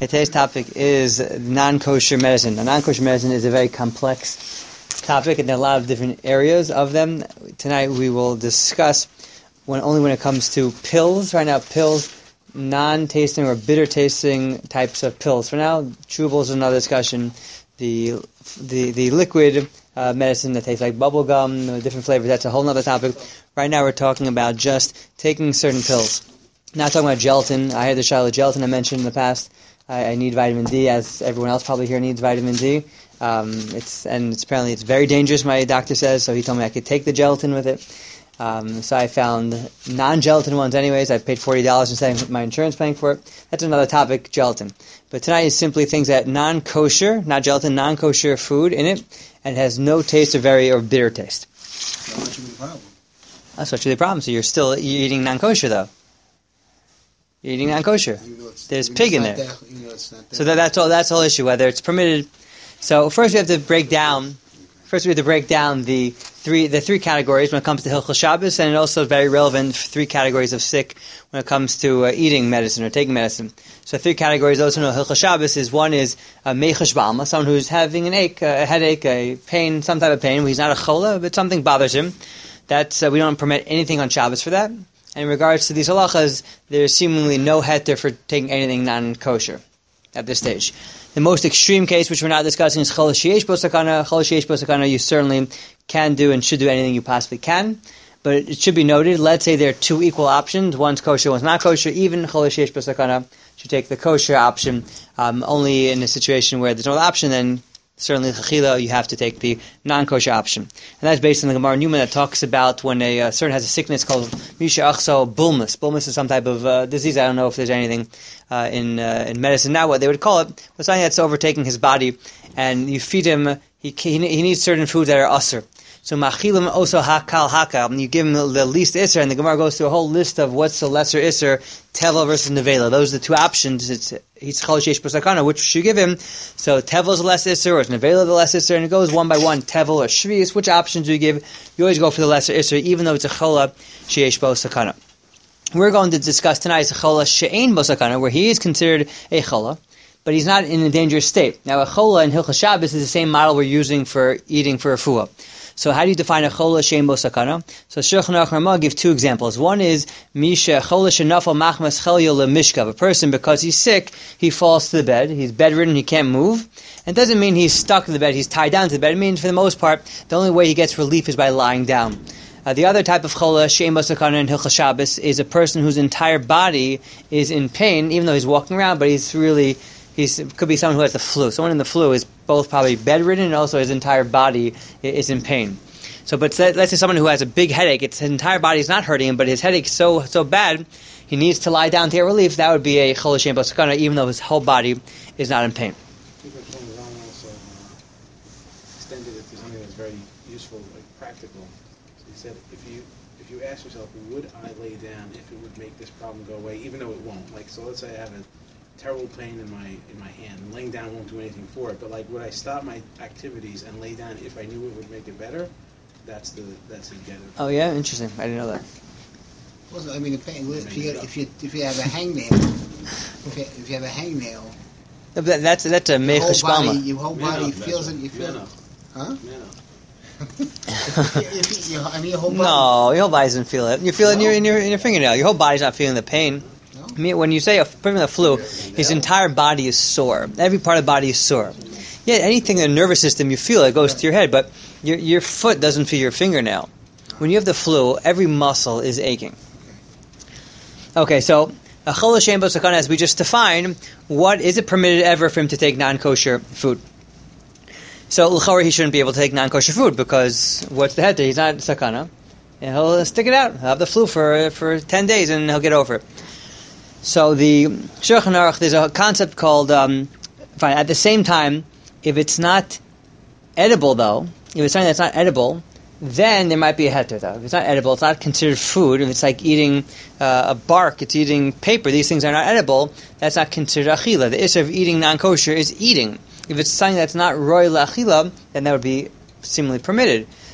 Today's topic is non-kosher medicine. Now, non-kosher medicine is a very complex topic, and there are a lot of different areas of them. Tonight we will discuss only when it comes to pills. Right now, pills, non-tasting or bitter-tasting types of pills. For now, chewable is another discussion. The liquid medicine that tastes like bubble gum, different flavors, that's a whole other topic. Right now we're talking about just taking certain pills. Not talking about gelatin. I had the Charlotte gelatin I mentioned in the past. I need vitamin D, as everyone else probably here needs vitamin D. Apparently it's very dangerous, my doctor says, so he told me I could take the gelatin with it. So I found non-gelatin ones anyways. I paid $40 instead of my insurance paying for it. That's another topic, gelatin. But tonight is simply things that non-kosher, not gelatin, non-kosher food in it, and it has no taste or bitter taste. So what should be the problem? That's what should be the problem. So you're eating non-kosher though. You're eating non-kosher. There's pig in there. So that's the whole issue, whether it's permitted. So first we have to break down the three categories when it comes to Hilchos Shabbos, and it also is very relevant for three categories of sick when it comes to eating medicine or taking medicine. So three categories, those who know Hilchos Shabbos, is one is Meichesh B'alma, someone who's having an ache, a headache, a pain, some type of pain. He's not a chola, but something bothers him. That's we don't permit anything on Shabbos for that. And in regards to these halachas, there's seemingly no heter for taking anything non-kosher at this stage. The most extreme case, which we're not discussing, is chol sheyesh bo sakana. Chol sheyesh bo sakana, you certainly can do and should do anything you possibly can. But it should be noted, let's say there are two equal options, one's kosher, one's not kosher, even chol sheyesh bo sakana should take the kosher option. Only in a situation where there's no option, then certainly chachila, you have to take the non-kosher option. And that's based on the Gemara Newman that talks about when a certain has a sickness called Misha Achso Bulmus. Bulmus is some type of disease. I don't know if there's anything in medicine now what they would call it, but something that's overtaking his body, and you feed him, he needs certain foods that are usr. So machilim also hakal hakal, you give him the least isser, and the Gemara goes through a whole list of what's the lesser isser, tevel versus nevela. Those are the two options. He's chol sheyesh bo sakana, which should you give him? So tevel is the less isser, or is nevela the less isser, and it goes one by one, tevel or shvius. Which options do you give? You always go for the lesser isser, even though it's a chola sheyesh bo sakana. We're going to discuss tonight is a chola she'ein bo sakana, where he is considered a chola, but he's not in a dangerous state. Now a chola in Hilchos Shabbos is the same model we're using for eating for a refuah. So how do you define a chola she'ein bo sakana? So Shulchan Aruch Ramah give two examples. One is misha chola shenafal machmas chelyo lemishkav. A person, because he's sick, he falls to the bed. He's bedridden, he can't move. And it doesn't mean he's stuck in the bed, he's tied down to the bed. It means for the most part, the only way he gets relief is by lying down. The other type of chola she'ein bo sakana in Hilchos Shabbos is a person whose entire body is in pain, even though he's walking around, but it could be someone who has the flu. Someone in the flu is both probably bedridden and also his entire body is in pain. So, but let's say someone who has a big headache, his entire body is not hurting him, but his headache is so bad, he needs to lie down to get relief. That would be a chola she'ein bo sakana, even though his whole body is not in pain. Also extended it to something that's very useful, like practical. So he said, if you ask yourself, would I lay down if it would make this problem go away, even though it won't? Like, so let's say I have a terrible pain in my hand, and laying down won't do anything for it. But like, would I stop my activities and lay down if I knew it would make it better? That's the get. Oh yeah, interesting. I didn't know that. Well, I mean, if you have a hangnail, if you have a hangnail, that's a meichesh b'alma. Your whole body feels it. You feel it, huh? Your whole body. No, your whole body doesn't feel it. You feel it in your fingernail. Your whole body's not feeling the pain. I mean, when you say the flu, his entire body is sore. Every part of the body is sore. Yeah, anything in the nervous system, you feel it goes to your head, but your foot doesn't feel your fingernail. When you have the flu, every muscle is aching. Okay, so a chola she'ein bo sakana, as we just defined, what is it permitted ever for him to take non-kosher food? So l'chorah, he shouldn't be able to take non-kosher food because what's the heter? He's not sakana, and he'll stick it out. He'll have the flu for 10 days and he'll get over it. So the Shulchan Aruch, there's a concept called, at the same time, if it's not edible though, if it's something that's not edible, then there might be a heter though. If it's not edible, it's not considered food. If it's like eating a bark, it's eating paper, these things are not edible, that's not considered achila. The issue of eating non-kosher is eating. If it's something that's not roy l'achila, then that would be seemingly permitted.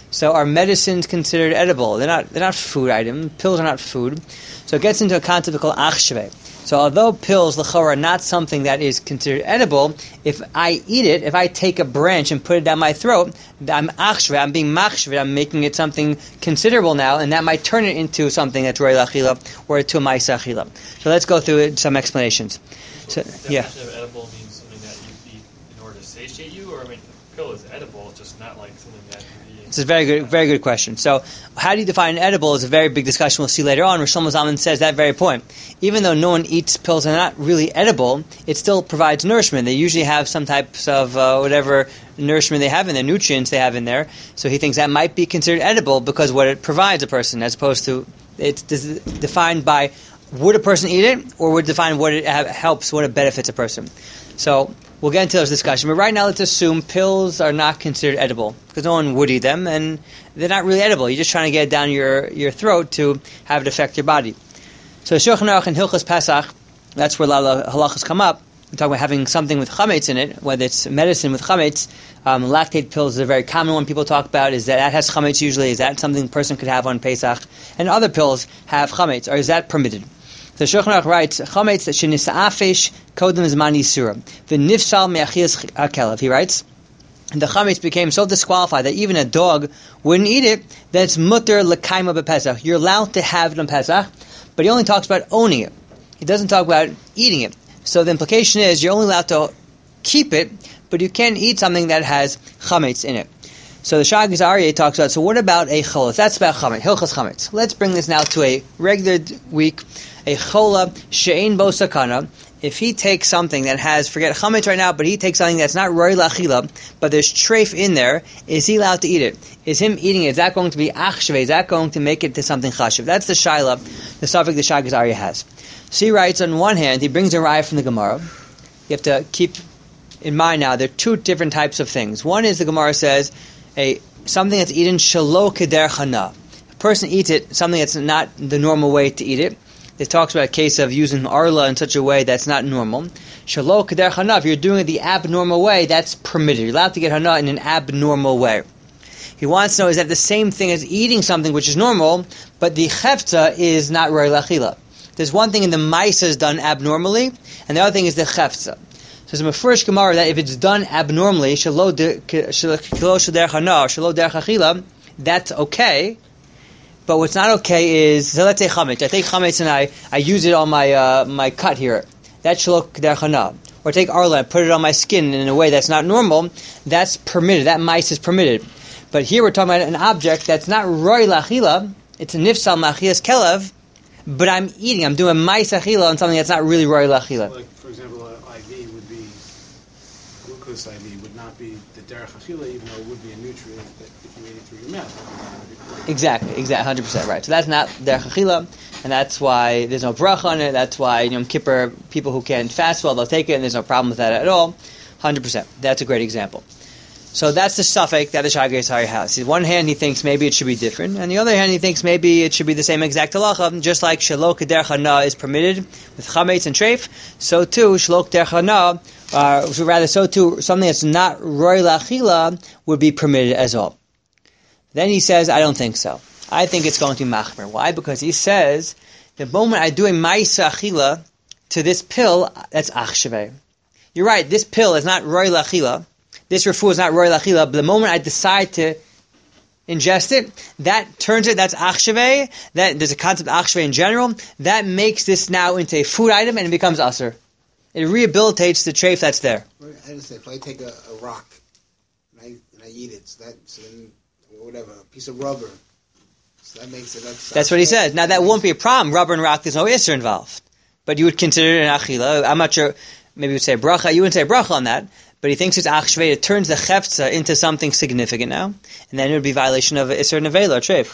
So are medicines considered edible? They're not food items. Pills are not food. So it gets into a concept called achshve. So although pills, l'chor, are not something that is considered edible, if I eat it, if I take a branch and put it down my throat, I'm achshve, I'm being machshve, I'm making it something considerable now, and that might turn it into something that's roi l'achila or to a ma'isa achila. So let's go through some explanations. So, yeah. The definition of edible means something that you eat in order to satiate you, or I mean, a pill is edible, it's just not like something that you eat. It's a very good question. So, how do you define edible is a very big discussion we'll see later on, where Shlomo Zalman says that very point. Even though no one eats pills and they're not really edible, it still provides nourishment. They usually have some types of whatever nourishment they have in there, nutrients they have in there. So he thinks that might be considered edible because what it provides a person, as opposed to it's defined by would a person eat it, or would define what it helps, what it benefits a person. So we'll get into those discussions. But right now, let's assume pills are not considered edible because no one would eat them, and they're not really edible. You're just trying to get it down your throat to have it affect your body. So Shulchan Aruch and Hilchos Pesach, that's where a lot of halachas come up. We talk about having something with chametz in it, whether it's medicine with chametz. Lactate pills is a very common one people talk about. Is that has chametz usually? Is that something a person could have on Pesach? And other pills have chametz, or is that permitted? The Shulchan Aruch writes, chametz shenisa'afesh kodem zman yisura v'nifsal me'achias hakelev. He writes, the chametz became so disqualified that even a dog wouldn't eat it, that it's mutter l'kaima b'Pesach. You're allowed to have it on Pesach, but he only talks about owning it. He doesn't talk about eating it. So the implication is you're only allowed to keep it, but you can't eat something that has chametz in it. So the Shaagas Aryeh talks about, so what about a chola? That's about chametz, hilchos chametz. Let's bring this now to a regular week, a chola she'ein bo sakana. If he takes something that has, forget chametz right now, but he takes something that's not roi l'achila, but there's treif in there, is he allowed to eat it? Is him eating it, is that going to be achshve? Is that going to make it to something chashiv? That's the shaila, the suffix the Shaagas Aryeh has. So he writes, on one hand, he brings a raya from the Gemara. You have to keep in mind now, there are two different types of things. One is the Gemara says, something that's eaten shelo keder chana. A person eats it, something that's not the normal way to eat it. It talks about a case of using arla in such a way that's not normal. Shelo keder chana, if you're doing it the abnormal way, that's permitted. You're allowed to get hana in an abnormal way. He wants to know, is that the same thing as eating something which is normal, but the chefza is not roi l'achila? There's one thing in the ma'isa is done abnormally, and the other thing is the chefza. So it's a first Gemara that if it's done abnormally, shelo derech hana, shelo derech achila, that's okay. But what's not okay is, so let's say chametz. I take chametz and I use it on my cut here. That's shelo derech hana. Or take arla and put it on my skin in a way that's not normal. That's permitted. That mice is permitted. But here we're talking about an object that's not roi l'achila. It's a nifsal machias kelev. But I'm eating. I'm doing ma'isa achila on something that's not really roi l'achila. Like, for example, an IV would be, glucose IV would not be the derech achila, even though it would be a nutrient that if you ate it through your mouth. Exactly, 100% right. So that's not derech achila, and that's why there's no bracha on it. That's why Yom Kippur, people who can't fast well, they'll take it, and there's no problem with that at all. 100%. That's a great example. So that's the suffix that the Shaagas Aryeh has. On one hand, he thinks maybe it should be different, and on the other hand, he thinks maybe it should be the same exact halacha, just like shelo keder chana is permitted with chametz and treif, so too shelo keder chana, so too something that's not roi l'achila would be permitted as well. Then he says, I don't think so. I think it's going to be machmer. Why? Because he says, the moment I do a ma'isa achila to this pill, that's achshve. You're right, this pill is not roi l'achila. This refuah is not roi l'achila, but the moment I decide to ingest it, that turns it, that's achshve, that there's a concept of achshve in general, that makes this now into a food item and it becomes aser. It rehabilitates the treif that's there. I understand. If I take a rock and I eat it, so then whatever, a piece of rubber, so that makes it. That's what he says. Now that won't be a problem. Rubber and rock, there's no iser involved, but you would consider it an achila. I'm not sure. Maybe you would say bracha. You wouldn't say bracha on that. But he thinks it's achshve. It turns the chefza into something significant now, and then it would be violation of iser nevela or treif.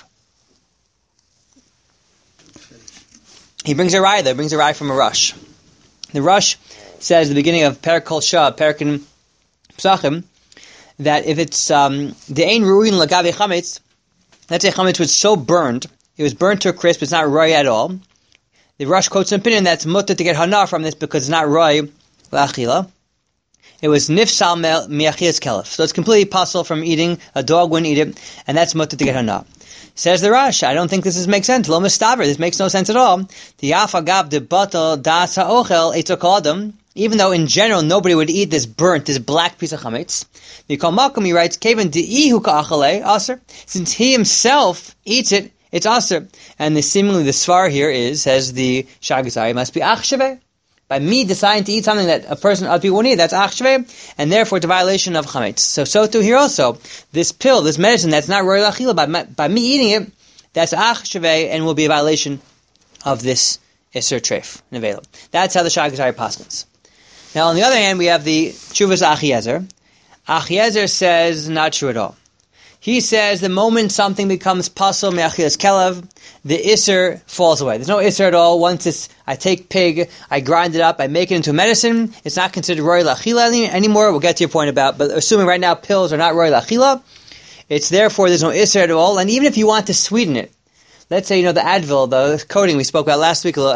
He brings a raya there. Brings a raya from a Rush. The Rush says at the beginning of Perak Kol Shah, Perak in Psachim, that if it's the ein ruin lagavi chametz, let's say chametz was so burned, it was burnt to a crisp, it's not roi at all. The Rush quotes an opinion that's mutter to get hana from this because it's not roi l'achila. It was nifsal miachias kelef. So it's completely possible from eating. A dog wouldn't eat it, and that's mutter to get hana. Says the Rash, I don't think this makes sense. Lo mistaber, this makes no sense at all. The afagav de batal das ha'ochel etokadam. Even though in general nobody would eat this black piece of chametz. Mikol makom, he writes, kevan de'ihu ka'achale aser. Since he himself eats it, it's aser. And seemingly the svar here says the Shagasari, must be achshave. By me deciding to eat something that a person other people won't eat, that's achshave, and therefore it's a violation of chametz. So too here also, this pill, this medicine that's not royal achila, by me eating it, that's achshave and will be a violation of this iser treif nevelim. That's how the Shagasari paskins. Now, on the other hand, we have the Chuvas Achiezer. Achiezer says, not true at all. He says the moment something becomes pasol me'achilas kelev, the iser falls away. There's no iser at all. Once I take pig, I grind it up, I make it into medicine, it's not considered royal achila anymore. We'll get to your point about, but assuming right now pills are not royal achila, it's therefore there's no iser at all. And even if you want to sweeten it, let's say, the Advil, the coating we spoke about last week,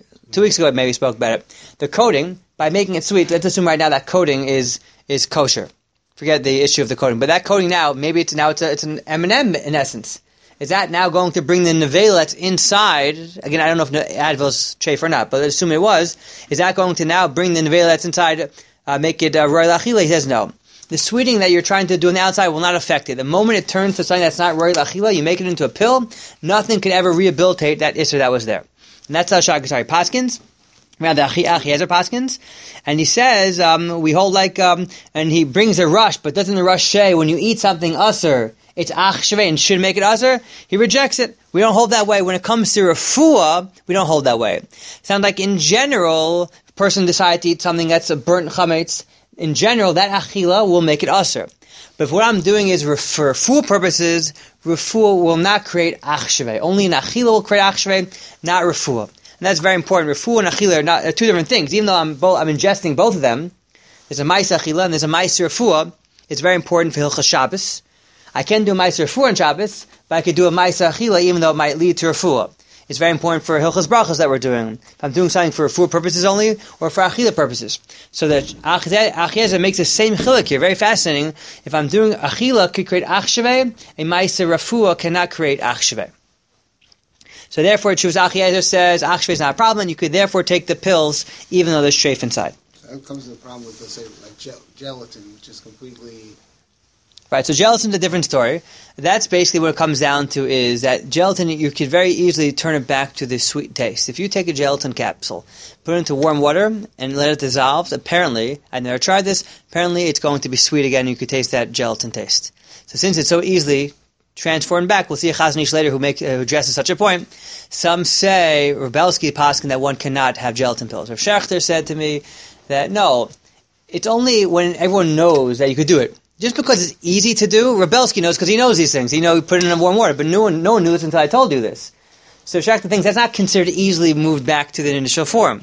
2 weeks ago maybe we spoke about it. The coating, by making it sweet, let's assume right now that coating is kosher. Forget the issue of the coating. But that coating now, maybe it's an M&M in essence. Is that now going to bring the nevela that's inside? Again, I don't know if Advil's treif or not, but assume it was. Is that going to now bring the nevela that's inside, make it royal achila? He says no. The sweetening that you're trying to do on the outside will not affect it. The moment it turns to something that's not royal achila, you make it into a pill, nothing can ever rehabilitate that isser that was there. And that's how Shagasari paskins. Around the Achiezer paskins, and he says we hold and he brings a rush, but doesn't the rush say when you eat something usher, it's achshve and should make it usher? He rejects it. We don't hold that way. When it comes to refuah, we don't hold that way. Sounds like in general, a person decides to eat something that's a burnt chametz. In general, that achila will make it usher. But if what I'm doing is for refuah purposes, refuah will not create achshve. Only an achila will create achshve, not refuah. And that's very important. Refuah and achila are two different things. Even though I'm ingesting both of them, there's a ma'aser achila and there's a ma'aser refuah. It's very important for Hilchas Shabbos. I can do a ma'aser refuah on Shabbos, but I could do a ma'aser achila even though it might lead to refuah. It's very important for Hilchas Brachos that we're doing. If I'm doing something for refuah purposes only, or for achila purposes. So that Achiezer makes the same chiluk here. Very fascinating. If I'm doing achila, could create achshave, a ma'aser refuah cannot create achshave. So therefore, Chuvas Achiezer says achshve is not a problem, and you could therefore take the pills even though there's treif inside. So that comes to the problem with, let's say, like gelatin, which is completely... Right, so gelatin's a different story. That's basically what it comes down to is that gelatin, you could very easily turn it back to the sweet taste. If you take a gelatin capsule, put it into warm water, and let it dissolve, apparently, I've never tried this, apparently it's going to be sweet again, you could taste that gelatin taste. So since it's so easily transformed back, we'll see a Chazon Ish later who addresses such a point. Some say, Rebelsky paskin, that one cannot have gelatin pills. Rav Schechter said to me that no, it's only when everyone knows that you could do it. Just because it's easy to do, Rebelsky knows because he knows these things. He put it in warm water, but no one knew this until I told you this. So Schechter thinks that's not considered easily moved back to the initial form.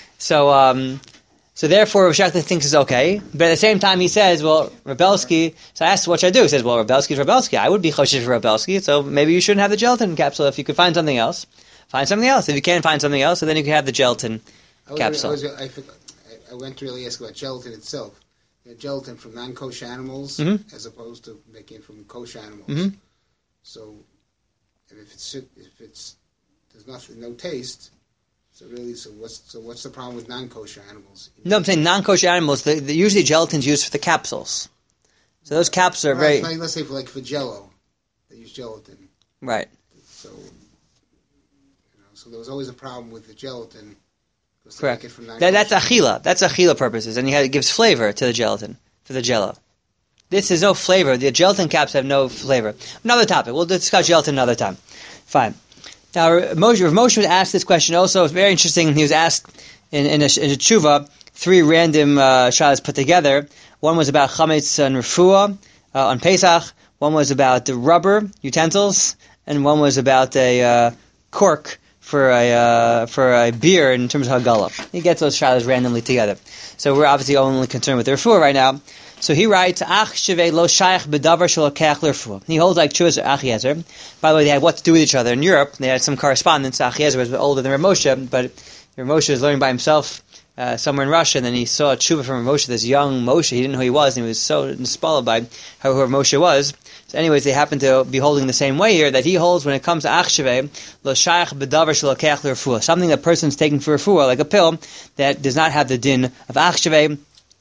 So therefore, Rav Schechter thinks it's okay. But at the same time, he says, well, Rebelsky, so I asked, what should I do? He says, well, Rebelsky's Rebelsky. I would be choshesh for Rebelsky, so maybe you shouldn't have the gelatin capsule. If you could find something else, find something else. If you can't find something else, so then you can have the gelatin capsule. I went to really ask about gelatin itself. Gelatin from non-kosher animals as opposed to making it from kosher animals. Mm-hmm. So if it's there's no taste. So what's the problem with non-kosher animals? No, I'm saying non-kosher animals. Usually gelatin's used for the capsules. So those capsules are very. Let's say for Jello, they use gelatin. Right. So there was always a problem with the gelatin. Correct. That's achila. That's achila purposes, and it gives flavor to the gelatin for the Jello. This is no flavor. The gelatin caps have no flavor. Another topic. We'll discuss gelatin another time. Fine. Now, Moshe was asked this question also. It's very interesting. He was asked in a tshuva, 3 random shalas put together. One was about chametz and refuah on Pesach. One was about the rubber utensils, and one was about a cork for a beer in terms of hagala. He gets those shalas randomly together. So we're obviously only concerned with the refuah right now. So he writes, Ach shevei lo shayach bedavar shalokach l'refuah. He holds like Chuvas Achiezer. By the way, they had what to do with each other in Europe. They had some correspondence. Achiezer was older than Rav Moshe, but Rav Moshe was learning by himself somewhere in Russia, and then he saw a tshuva from Moshe, this young Moshe. He didn't know who he was, and he was so inspired by whoever Moshe was. So anyways, they happen to be holding the same way here, that he holds when it comes to achshave, lo shayach bedavar shelokech l'refuah, something that person's taking for refuah, like a pill, that does not have the din of achshave.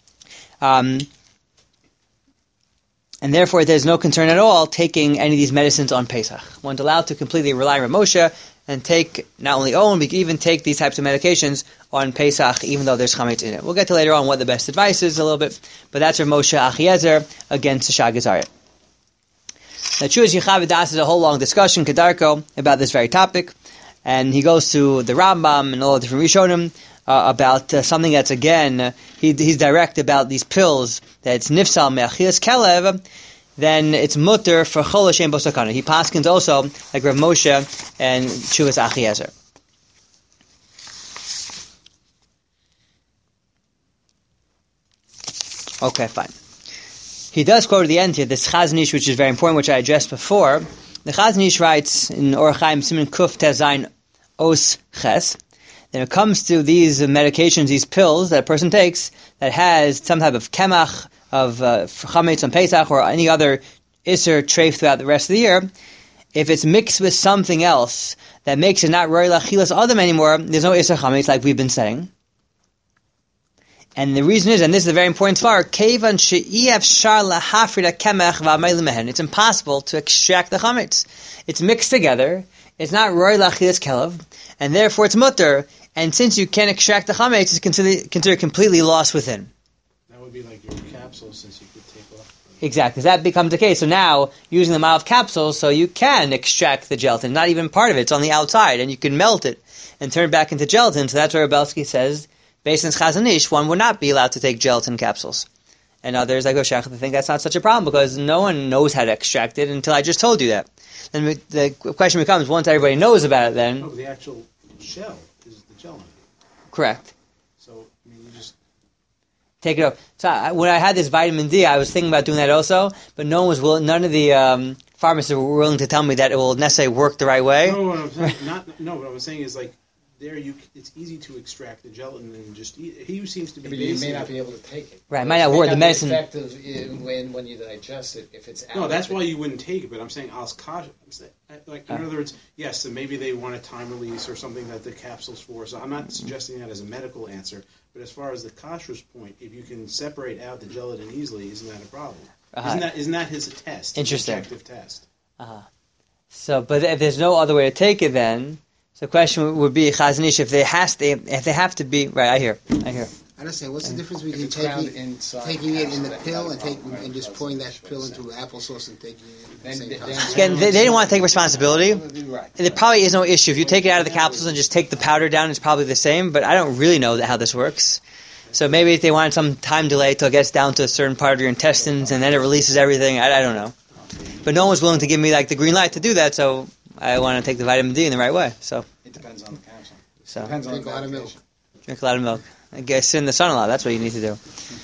And therefore, there's no concern at all taking any of these medicines on Pesach. One's allowed to completely rely on Moshe and take, not only own, but even take these types of medications on Pesach, even though there's chametz in it. We'll get to later on what the best advice is a little bit, but that's Rav Moshe Achiezer against the Shag Azariah. Now, Chuas Yechav Das is a whole long discussion, Kedarko, about this very topic, and he goes to the Rambam and all the different Rishonim about something that's, again, he's direct about these pills, that it's nifsal me'achilas kelev, then it's mutter for chol hashem bosakana. He paskins also like Rav Moshe and Chuas Achiezer. Okay, fine. He does quote at the end here this Chazon Ish, which is very important, which I addressed before. The Chazon Ish writes in Orach Chaim Siman Kuf Tezayin Os Ches. Then it comes to these medications, these pills that a person takes that has some type of kemach, of chametz on Pesach, or any other iser treif throughout the rest of the year. If it's mixed with something else that makes it not roy lachilas adam anymore, there's no iser chametz like we've been saying. And the reason is, and this is a very important part, kevan she'iev shar lahafrida kemach v'amay mehen. It's impossible to extract the chametz. It's mixed together. It's not roy lachilas kelev, and therefore it's mutter. And since you can't extract the chametz, it's considered completely lost within. That would be like your capsules, since you could take off. Exactly. That becomes the case. So now, using the Ma'av capsules, so you can extract the gelatin. Not even part of it. It's on the outside, and you can melt it and turn it back into gelatin. So that's where Belsky says, based on Chazon Ish, one would not be allowed to take gelatin capsules. And others, like Oshach, think that's not such a problem because no one knows how to extract it until I just told you that. Then the question becomes, once everybody knows about it, then... No, the actual shell is the gelatin. Correct. So, I mean, you just... Take it off. So when I had this vitamin D, I was thinking about doing that also, but no one was willing, none of the pharmacists were willing to tell me that it will necessarily work the right way. No, what I'm saying, what I'm saying is like, it's easy to extract the gelatin and just eat it. He seems to be. But you may not be able to take it. Right, might not work. The medicine. Effective when you digest it, if it's out. No, that's why you wouldn't take it. But I'm saying in other words, yes, so maybe they want a time release or something that the capsule's for. So I'm not suggesting that as a medical answer. But as far as the kashrus point, if you can separate out the gelatin easily, isn't that a problem? Isn't that his test? Interesting. His objective test. So, but if there's no other way to take it, then. So the question would be, Chazon Ish, if they have to be right. I hear. I understand. What's the difference between taking it in the pill and just pouring that pill into applesauce and taking it at the same time? Again, they didn't want to take responsibility. There probably is no issue. If you take it out of the capsules and just take the powder down, it's probably the same. But I don't really know how this works. So maybe if they wanted some time delay till it gets down to a certain part of your intestines and then it releases everything, I don't know. But no one was willing to give me like the green light to do that, so I want to take the vitamin D in the right way. So it depends on the capsule. So depends on drink a lot of milk. Drink a lot of milk. I guess sit in the sun a lot. That's what you need to do.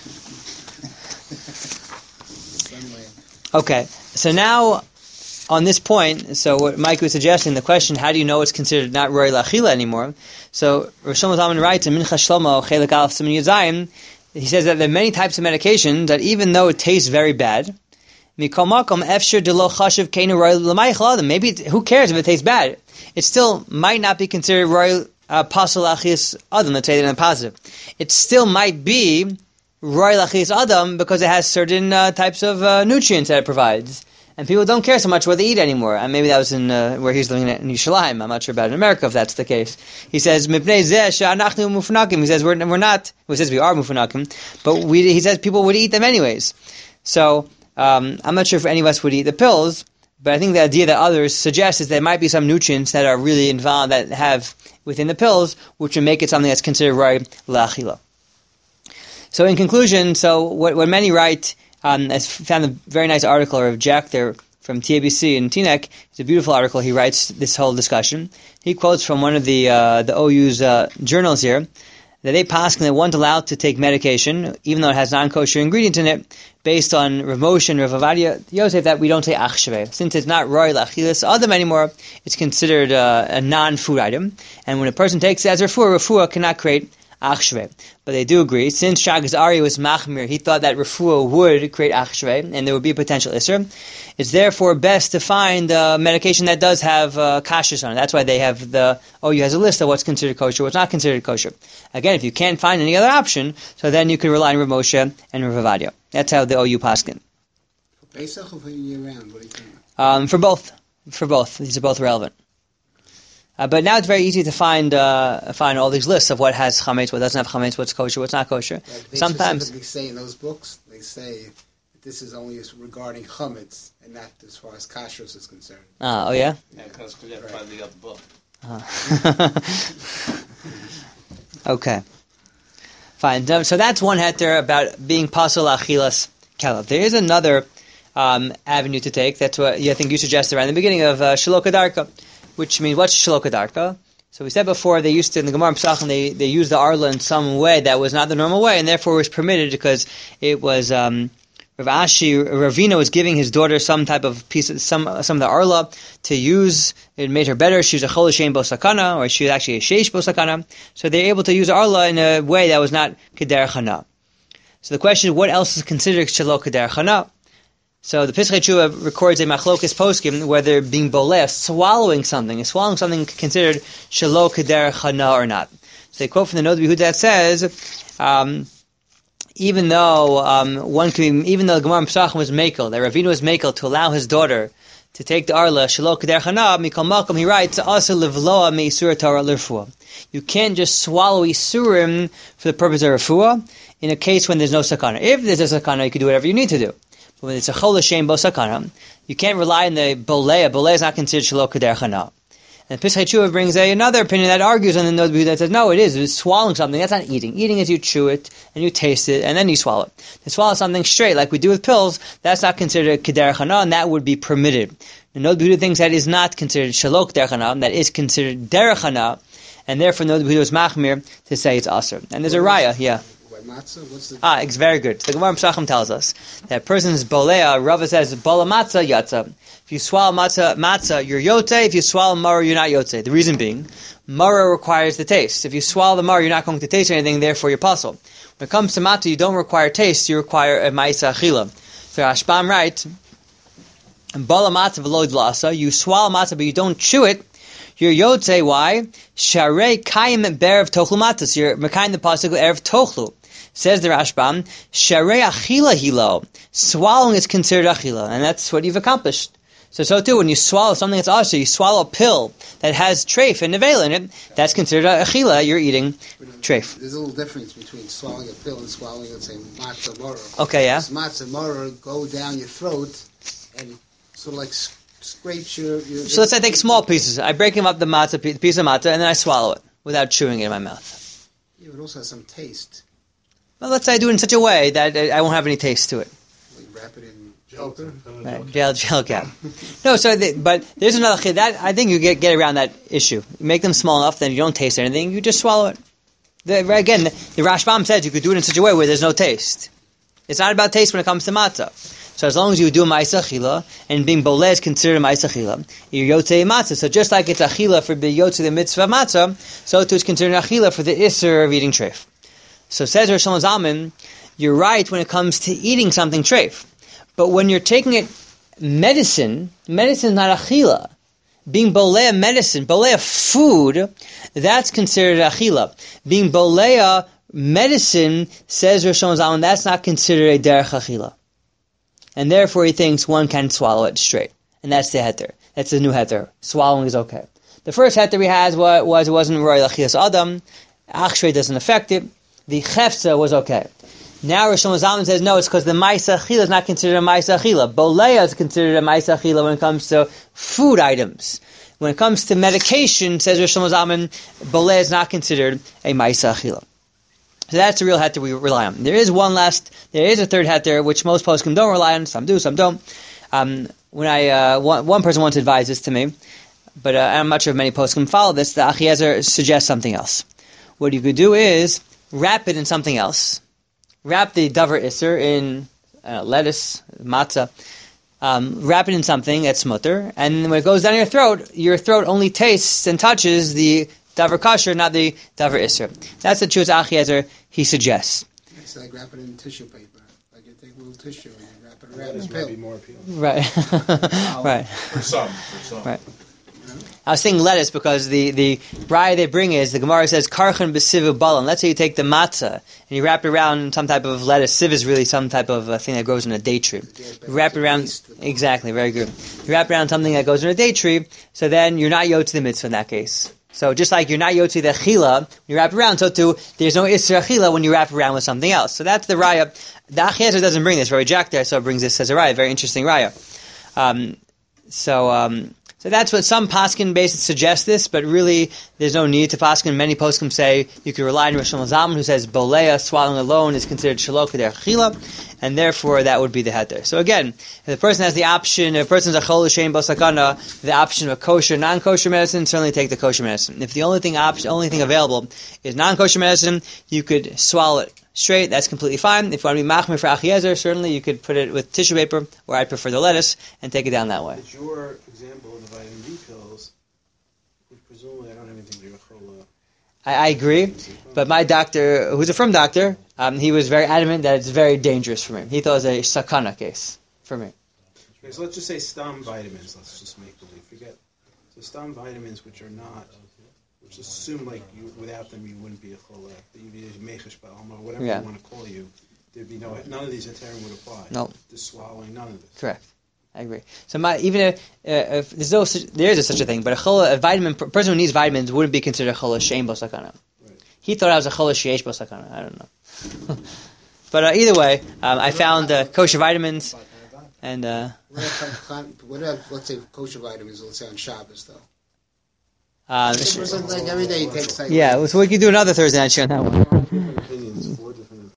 Okay, so now on this point, so what Mike was suggesting, the question, how do you know it's considered not Roy Lachila anymore? So Rosh Zalman writes in Mincha Shlomo, Chelik Aleph Siman Yud, he says that there are many types of medication that even though it tastes very bad, maybe who cares if it tastes bad? It still might not be considered royal pasul achis adam. Let's say that in the positive. It still might be royal achis adam because it has certain types of nutrients that it provides, and people don't care so much what they eat anymore. And maybe that was in where he's living in Yerushalayim. I'm not sure about in America if that's the case. He says mipnei zeh she'anachnu mufnakim. He says we're not. He says we are mufnakim, but he says people would eat them anyways. So. I'm not sure if any of us would eat the pills, but I think the idea that others suggest is there might be some nutrients that are really involved that have within the pills, which would make it something that's considered right la'achila. So in conclusion, what many write, I found a very nice article of Jack there from TABC and TNEC. It's a beautiful article. He writes this whole discussion. He quotes from one of the OU's journals here, that they paskin that one's allowed to take medication, even though it has non-kosher ingredients in it, based on Rav Moshe and Rav Avadia Yosef, that we don't say achshave. Since it's not roy lachilas adam anymore, it's considered a non-food item. And when a person takes it as refuah cannot create achshve. But they do agree, since Shagas Ari was machmir, he thought that refuah would create achshve, and there would be a potential isser. It's therefore best to find a medication that does have kashrus on it. That's why they have the OU has a list of what's considered kosher, what's not considered kosher. Again, if you can't find any other option, so then you can rely on Rav Moshe and Rav Avadia. That's how the OU paskin. For Pesach or for year round? What do you think? For both. These are both relevant. But now it's very easy to find all these lists of what has chametz, what doesn't have chametz, what's kosher, what's not kosher. They Sometimes specifically say in those books, they say that this is only regarding chametz and not as far as kashrus is concerned. oh yeah? Yeah, because by the other book. Okay. Fine. So that's one heter about being pasol achilas kelev. There is another avenue to take. That's what I think you suggested around the beginning of Shelo Kedarka, which means what's Shelo Kedarka? So we said before they used to, in the Gemara and Pesachim, they used the arla in some way that was not the normal way, and therefore was permitted because it was Ravina was giving his daughter some type of piece of some of the arla to use. It made her better. She was a chol shein bo sakana, or she was actually a sheish bo sakana. So they're able to use arla in a way that was not kederech hana. So the question is, what else is considered shelo kederech hana? So the Pesach Tshuva records a machlokes poskim whether being boleh, swallowing something considered shelo kederech hana or not. So they quote from the Noda B'Yehuda that says, even though the Gemara in Pesachim was mekel, that Ravina was mekel to allow his daughter to take the arla shelo kederech hana, mikol makom he writes asa livloa meisur Torah l'refuah. You can't just swallow isurim for the purpose of refuah in a case when there's no sakana. If there's a sakana, you can do whatever you need to do. But when it's a chol shein bo sakana, you can't rely on the boleh. Boleh is not considered shelo kederech hana. And Pesach Tshuva brings another opinion that argues on the Noda B'Yehuda that says, no, it is. It's swallowing something. That's not eating. Eating is you chew it, and you taste it, and then you swallow it. To swallow something straight, like we do with pills, that's not considered kederech hana, and that would be permitted. The Noda B'Yehuda thinks that is not considered shelo kederech hana, that is considered derech hana, and therefore Noda B'Yehuda is machmir to say it's aser. And there's a raya, yeah. Matzah? What's the it's very good. The Gemara in Pesachim tells us that a person's bolea, Rava says, bola matzah, yatza. If you swallow matzah, you're yotze. If you swallow maror, you're not yotze. The reason being, maror requires the taste. If you swallow the maror, you're not going to taste anything, therefore you're puzzle. When it comes to matzah, you don't require taste, you require a ma'isa achila. So Rashbam writes, bola matzah v'lo dlasa, you swallow matzah, but you don't chew it, you're yotze. Why? Sharei kayim be'erev tochlu matzah. So you're mekayim the pasuk erev tochlu. Says the Rashbam, Sharei achila hilo. Swallowing is considered achila, and that's what you've accomplished. So too, when you swallow something that's asher, you swallow a pill that has treif and nevela in it, that's considered achila, you're eating treif. There's a little difference between swallowing a pill and swallowing, let's say, matzah maror. Okay, yeah. Matzah maror go down your throat and sort of like scrapes your... So let's say I take small pieces. I break them up, the piece of matzah, and then I swallow it without chewing it in my mouth. Yeah, but it also has some taste. Well, let's say I do it in such a way that I won't have any taste to it. You wrap it in Gelatin. Right, gel cap. No, but there's another that I think you get around that issue. You make them small enough, then you don't taste anything. You just swallow it. The Rashbam says you could do it in such a way where there's no taste. It's not about taste when it comes to matzah. So as long as you do ma'isa achila, and being boleh is considered ma'isa achila, you're yotzei matzah. So just like it's achila for the yotzei the mitzvah of matzah, so too it's considered achila for the isser of eating treif. So says Rosh Zalman, you're right when it comes to eating something treif. But when you're taking it medicine is not achila. Being boleh medicine, boleh food, that's considered achila. Being boleh medicine, says Rosh Zalman, that's not considered a derech achila. And therefore he thinks one can swallow it straight. And that's the heter. That's the new heter. Swallowing is okay. The first heter we had was it wasn't roy lachias adam. Achshrei doesn't affect it. The chefza was okay. Now Rosh Zalman says no, it's because the ma'isa achila is not considered a ma'isa achila. Bolea is considered a ma'isa achila when it comes to food items. When it comes to medication, says Rosh Zalman, bolea is not considered a ma'isa achila. So that's the real heter we rely on. There is a third heter which most poskim don't rely on. Some do, some don't. One person once advised this to me, but I'm not sure if many poskim follow this. The Achiezer suggests something else. What you could do is wrap it in something else. Wrap the davar iser in lettuce, matzah. Wrap it in something that's mutter, and when it goes down your throat only tastes and touches the davar kosher, not the davar isser. That's the truth Achiezer he suggests. It's like wrapping it in tissue paper. Like you take a little tissue and you wrap it around This a might pill. be more appealing. Right. Right. For some. Right. I was saying lettuce because the raya they bring is, the Gemara says, karchen b'sivu balan. Let's say you take the matzah and you wrap it around some type of lettuce. Siv is really some type of thing that grows in a date tree. You wrap it around, exactly, very good. You wrap it around something that goes in a date tree, so then you're not yot to the mitzvah in that case. So just like you're not yot to the chila, when you wrap it around, so too, there's no isra chila when you wrap it around with something else. So that's the raya. The Achiezer doesn't bring this, very jack there, so it brings this as a raya, very interesting raya. So that's what some paskin bases suggest this, but really there's no need to paskin. Many poskim say you could rely on Rosh Hashanah who says bolea, swallowing alone, is considered shalok der chila, and therefore that would be the heter. So again, if the person has the option, if a person's a chol l'shein b'sakana, the option of a kosher, non-kosher medicine, certainly take the kosher medicine. If the only thing available is non-kosher medicine, you could swallow it straight, that's completely fine. If you want to be machmir for Achiezer, certainly you could put it with tissue paper, or I prefer the lettuce, and take it down that way. But your example of the vitamin D pills, which presumably I don't have anything to do with chola. I agree, but my doctor, who's a firm doctor, he was very adamant that it's very dangerous for me. He thought it was a sakana case for me. Okay, so let's just say stam vitamins. Let's just make believe. Forget. So stam vitamins, which are not, which assume like you without them you wouldn't be a chola. You'd be a mechesh ba'alma, or whatever you want to call you. There'd be none of these heterim would apply. No. The swallowing, none of this. Correct. I agree. So if there is such a thing, but a person who needs vitamins wouldn't be considered a chola shein bo sakana. He thought I was a chola sheish bo sakana. I don't know. But either way, I found kosher vitamins, and what about, let's say, kosher vitamins, let's say on Shabbos, though? Like every day you take yeah, so we can do another Thursday night show on that one.